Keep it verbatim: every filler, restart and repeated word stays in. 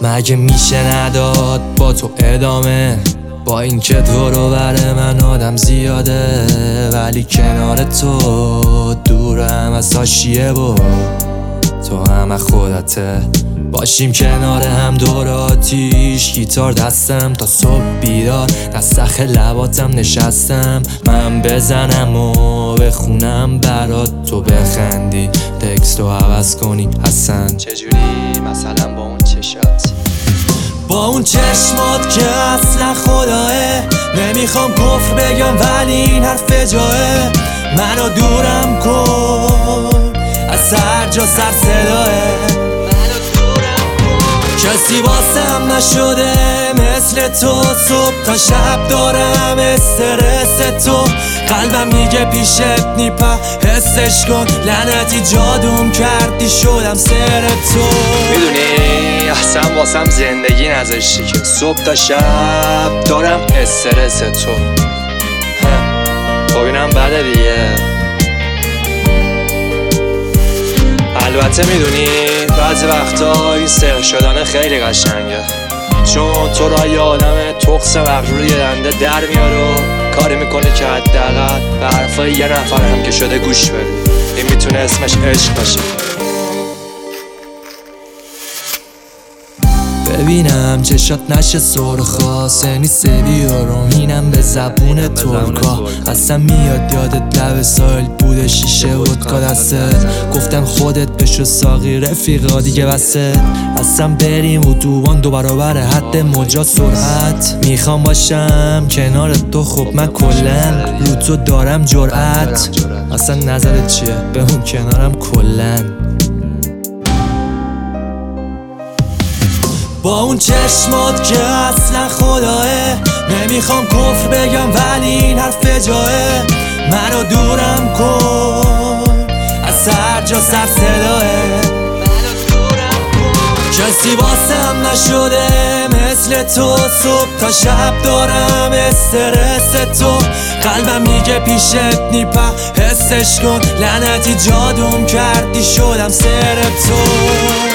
مگه میشه نداد با تو ادامه؟ با اینکه دور و بر من آدم زیاده، ولی کنار تو دورم از حاشیه و تو هم از خودته. باشیم کنار هم دور آتیش، گیتار دستم تا صبح بیدار، نسخ لباتم نشستم من بزنم و بخونم برات تو بخندی، تکستو عوض کنی حسن. چجوری؟ مثلا با اون چشات، با اون چشمات که اصلا خداه. نمیخوام کفر بگم ولی این حرف جاه. منو دورم کن از هر جا سر صداه. کسی واسم نشده مثل تو، صبح تا شب دارم استرس تو. قلبم میگه پیشت نیپا حسش کن، لعنتی جادوم کردی شدم سر تو. میدونی احسن واسم زندگی نذاشتی که صبح تا شب دارم استرس تو. خب اینم بده دیگه. البته میدونی بعضی وقتا این سر شدن خیلی قشنگه، چون تو را یه آدم تخس مغروری یه دنده در میار و کاری میکنه که حداقل به حرفای یه نفر هم که شده گوش بدی. این میتونه اسمش عشق باشه. ببینم چشات نشه سرخا، سنی سبی و رومینم به زبون ترکا. اصلا میاد یادت لب سایل بوده شیشه ودکا دستت، گفتم خودت بشو ساقی رفیقا دیگه بسه. اصلا بریم و دوبان دو برابر حد مجا سرعت. میخوام باشم کنار تو، خب من کلن رو تو دارم جرأت. اصلا نظرت چیه؟ به اون کنارم کلن. با اون چشمات که اصلا خداه. نمیخوام کفر بگم ولی این حرف جاه. منو دورم کن از هر جا سر صداه. کسی واسم نشده مثل تو، صبح تا شب دارم استرس تو. قلبم میگه پیشت نیپا حسش کن، لعنتی جادوم کردی شدم سر تو.